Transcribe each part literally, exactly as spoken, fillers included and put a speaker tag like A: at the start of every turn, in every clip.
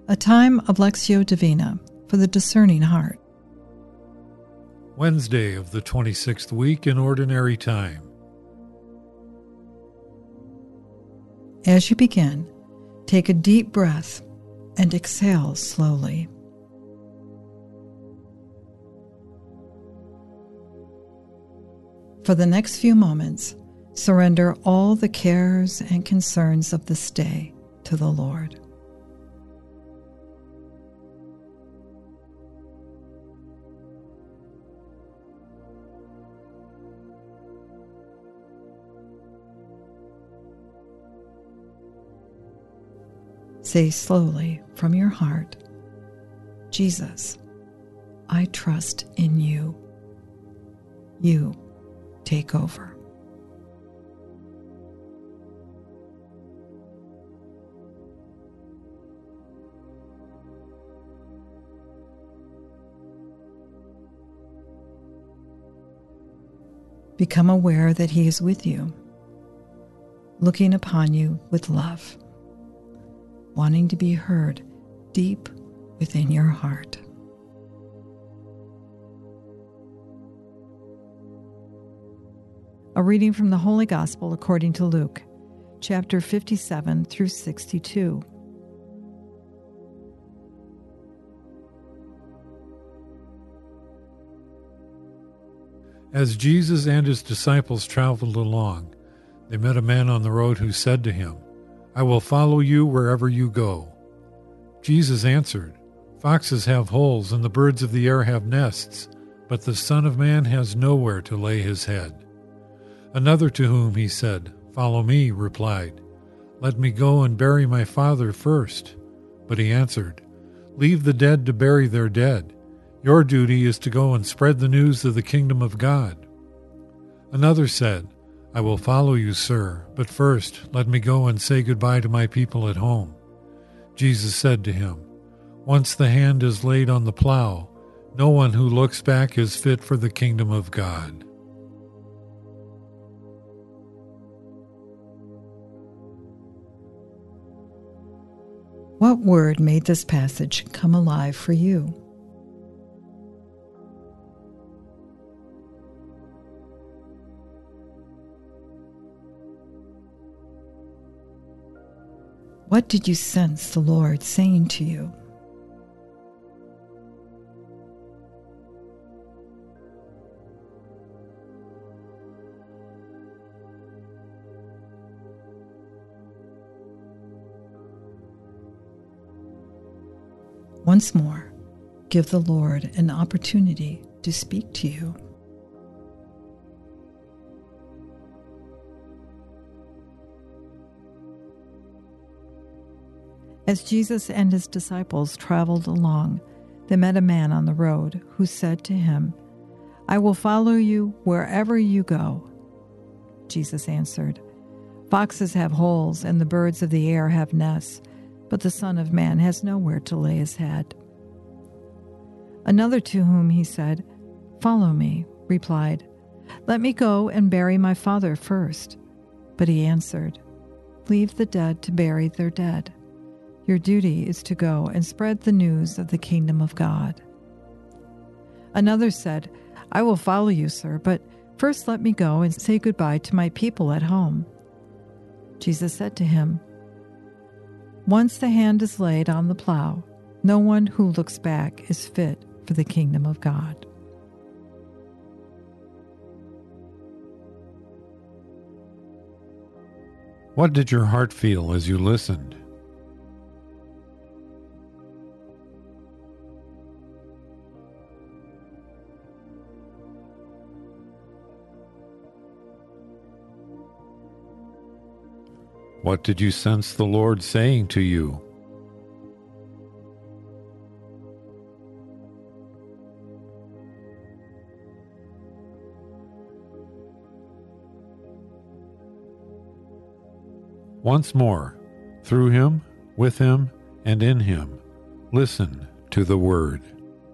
A: A time of Lectio Divina for the discerning heart.
B: Wednesday of the twenty-sixth week in Ordinary Time.
A: As you begin, take a deep breath and exhale slowly. For the next few moments, surrender all the cares and concerns of this day to the Lord. Say slowly from your heart, Jesus, I trust in you. You take over. Become aware that He is with you, looking upon you with love, wanting to be heard deep within your heart. A reading from the Holy Gospel according to Luke, chapter fifty-seven through sixty-two.
B: As Jesus and his disciples traveled along, they met a man on the road who said to him, I will follow you wherever you go. Jesus answered, Foxes have holes and the birds of the air have nests, but the Son of Man has nowhere to lay his head. Another to whom he said, Follow me, replied, Let me go and bury my father first. But he answered, Leave the dead to bury their dead. Your duty is to go and spread the news of the kingdom of God. Another said, I will follow you, sir, but first let me go and say goodbye to my people at home. Jesus said to him, Once the hand is laid on the plow, no one who looks back is fit for the kingdom of God.
A: What word made this passage come alive for you? What did you sense the Lord saying to you? Once more, give the Lord an opportunity to speak to you. As Jesus and his disciples traveled along, they met a man on the road who said to him, I will follow you wherever you go. Jesus answered, Foxes have holes and the birds of the air have nests, but the Son of Man has nowhere to lay his head. Another to whom he said, Follow me, replied, Let me go and bury my father first. But he answered, Leave the dead to bury their dead. Your duty is to go and spread the news of the kingdom of God. Another said, I will follow you, sir, but first let me go and say goodbye to my people at home. Jesus said to him, Once the hand is laid on the plow, no one who looks back is fit for the kingdom of God.
B: What did your heart feel as you listened? What did you sense the Lord saying to you? Once more, through him, with him, and in him, listen to the word.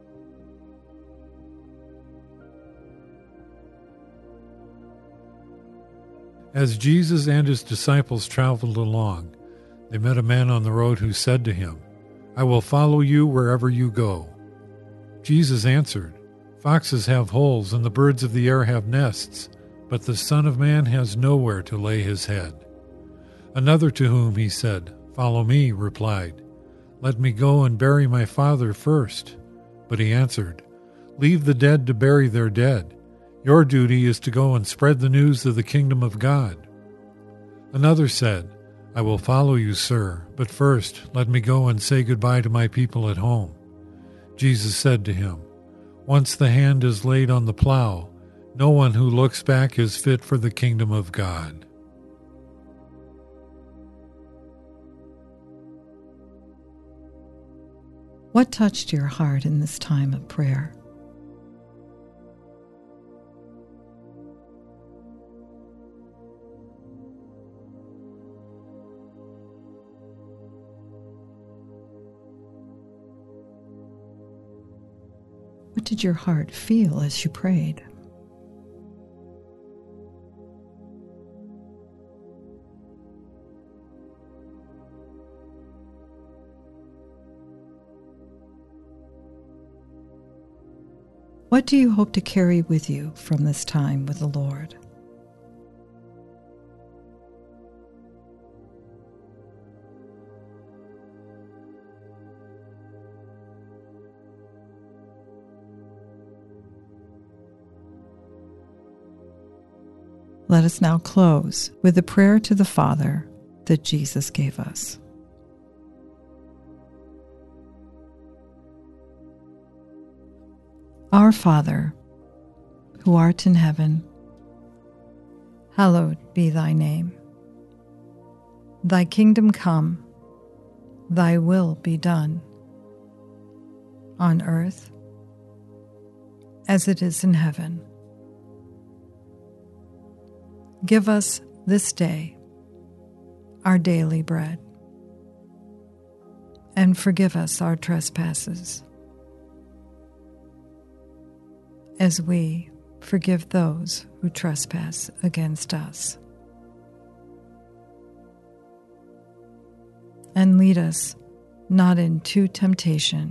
B: As Jesus and his disciples traveled along, they met a man on the road who said to him, I will follow you wherever you go." Jesus answered, "Foxes have holes and the birds of the air have nests, but the Son of Man has nowhere to lay his head." Another to whom he said, "Follow me," replied, "Let me go and bury my father first." But he answered, "Leave the dead to bury their dead. Your duty is to go and spread the news of the kingdom of God." Another said, "I will follow you, sir, but first let me go and say goodbye to my people at home." Jesus said to him, "Once the hand is laid on the plow, no one who looks back is fit for the kingdom of God."
A: What touched your heart in this time of prayer? What did your heart feel as you prayed? What do you hope to carry with you from this time with the Lord? Let us now close with the prayer to the Father that Jesus gave us. Our Father, who art in heaven, hallowed be thy name. Thy kingdom come, thy will be done, on earth as it is in heaven. Give us this day our daily bread, and forgive us our trespasses, as we forgive those who trespass against us. And lead us not into temptation,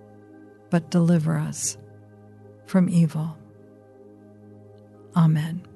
A: but deliver us from evil. Amen.